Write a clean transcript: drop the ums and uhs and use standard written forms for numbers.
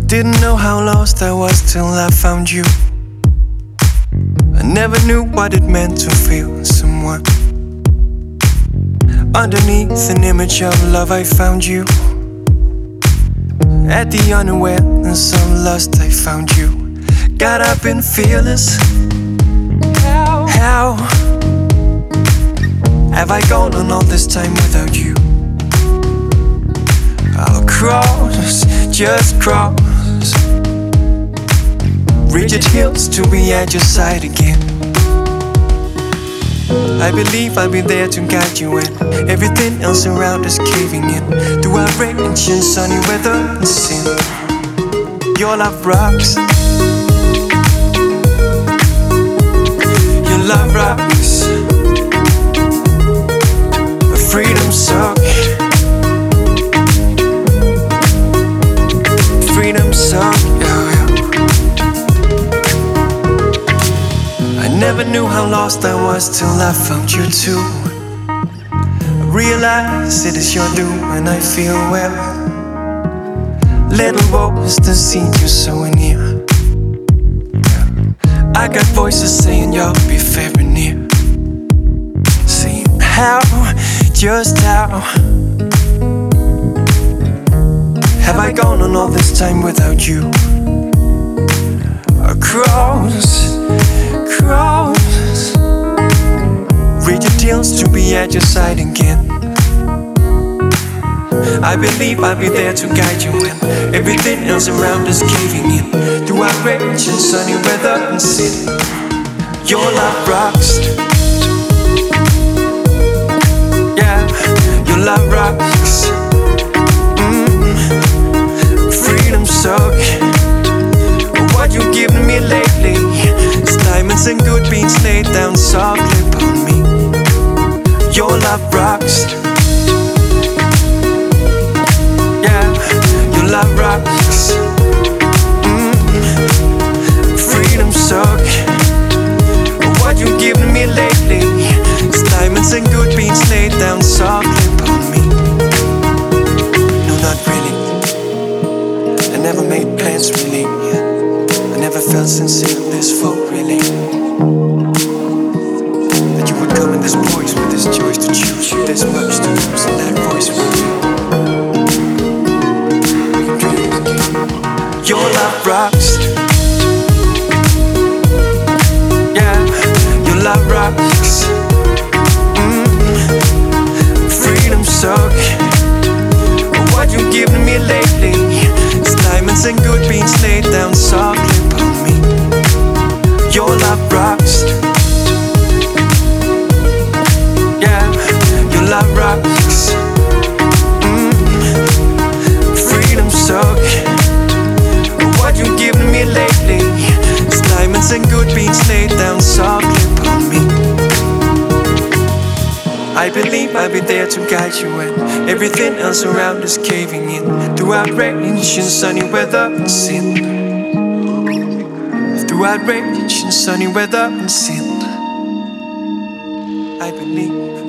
Didn't know how lost I was till I found you. I never knew what it meant to feel someone. Underneath an image of love I found you. At the unawareness of lust I found you. Got up and fearless. How have I gone on all this time without you? I'll cross, just cross rigid hills to be at your side again. I believe I'll be there to guide you when everything else around is caving in. Through outrage and sunny weather and sin, your love rocks. Your love rocks. A freedom song. Freedom song, yeah, yeah. I never knew how lost I was till I found you too. I realize it is your doom and I feel well. Little voice to see you so near. I got voices saying you'll be very near. Saying how, just how have I gone on all this time without you? Across rigid hills to be at your side again. I believe I'll be there to guide you when everything else around is caving in. Through outrage and sunny weather and sin, your love rocks. Yeah, your love rocks. Freedom suck. What you given me lately is diamonds and good beans laid down softly upon me. Your love rocks. Yeah, your love rocks. Freedom suck. What you given me lately is diamonds and good beans laid down softly upon me. No, not really. I never made plans really. I never felt sincere this full really. That you would come in this voice with this choice to choose you this much to lose in that voice really. We can dream again. Your love rocks. Yeah, your love rocks. Freedom suck. What you given me lately is diamonds and good beans laid down softly upon me. Your love rocks. Yeah, your love rocks. Freedom suck. What you given me lately is diamonds and good beans laid down softly upon me. I believe I'll be there to guide you when everything else around is caving in. Through outrage and sunny weather and sin. Through outrage and sunny weather and sin, I believe.